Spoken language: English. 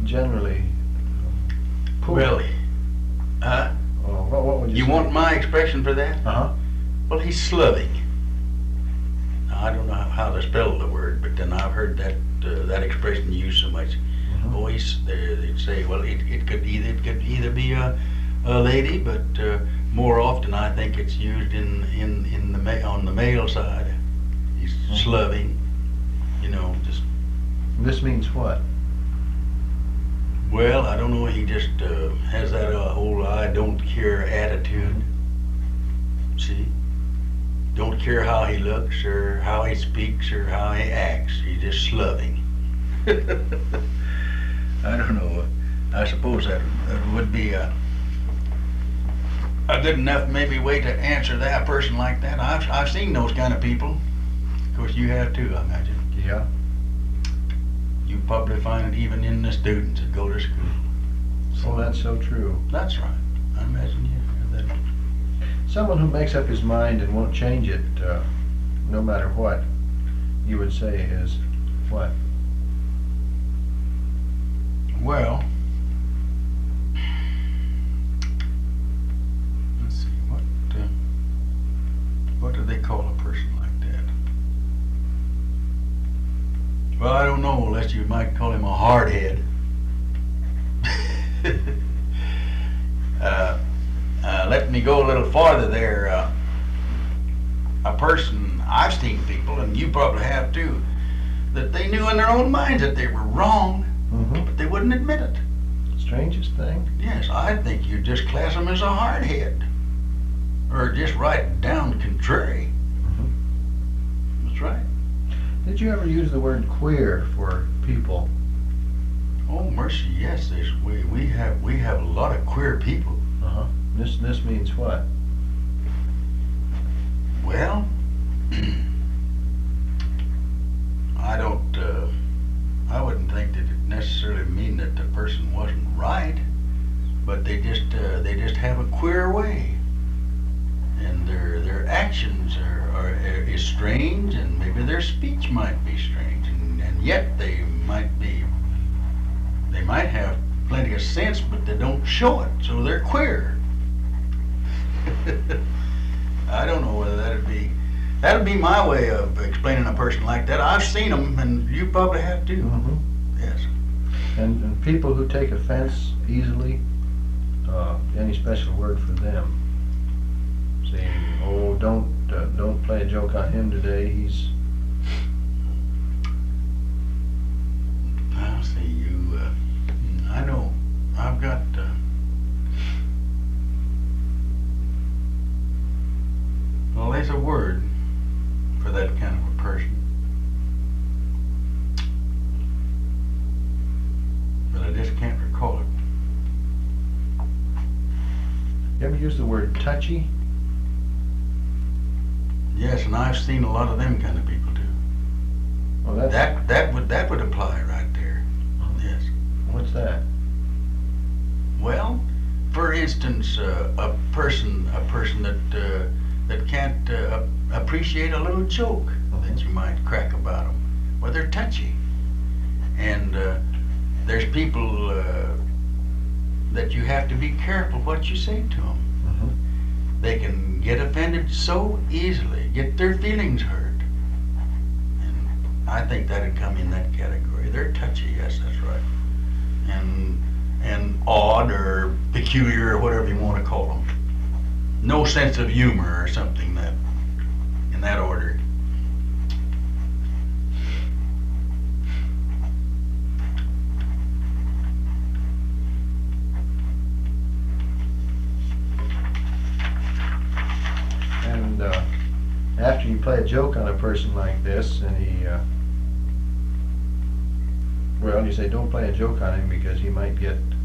generally poor? Well, huh? What would you You say? want my expression for that? Uh-huh. Well, he's sloving. Now, I don't know how to spell the word, but then I've heard that expression used so much. Mhm. Oh, they'd say, well, it could either be a lady, but more often I think it's used on the male side. He's Mhm. sloving, just. This means what? Well, I don't know. He just has that whole "I don't care" attitude. See, don't care how he looks or how he speaks or how he acts. He's just sloving. I don't know. I suppose that would be a good enough maybe way to answer that person like that. I've seen those kind of people. Of course, you have too, I imagine. Yeah. You probably find it even in the students that go to school. Oh, that's so true. That's right. I imagine you have that. Someone who makes up his mind and won't change it, no matter what, you would say is what? Well, let's see, what do they call a person like that? Well, I don't know, unless you might call him a hardhead. Let me go a little farther there. A person, I've seen people, and you probably have too, that they knew in their own minds that they were wrong, Mm-hmm. but they wouldn't admit it. Strangest thing. Yes, I think you just class them as a hardhead, or just write down contrary. Mm-hmm. That's right. Did you ever use the word queer for people? Oh mercy, yes. We have a lot of queer people. Uh-huh. This means what? Well, I wouldn't think that it necessarily mean that the person wasn't right, but they just have a queer way, and their actions is strange, and maybe their speech might be strange, and yet they might have plenty of sense, but they don't show it, so they're queer. I don't know whether that'd be my way of explaining a person like that. I've seen them, and you probably have too. Mm-hmm. Yes. And people who take offense easily, any special word for them? Saying, oh, don't play a joke on him today. He's. I'll see you. I know. I've got. Well, there's a word for that kind of a person, but I just can't recall it. You ever use the word touchy? Yes, and I've seen a lot of them kind of people too. Oh, that's. That would apply right there. Yes. What's that? Well, for instance, a person that can't appreciate a little joke that you might crack about them. Well, they're touchy, and there's people that you have to be careful what you say to them. Mm-hmm. They can get offended so easily, get their feelings hurt, and I think that'd come in that category. They're touchy, yes, that's right, and odd or peculiar or whatever you want to call them. No sense of humor or something that in that order. And after you play a joke on a person like this, and he, well, you say don't play a joke on him because he might get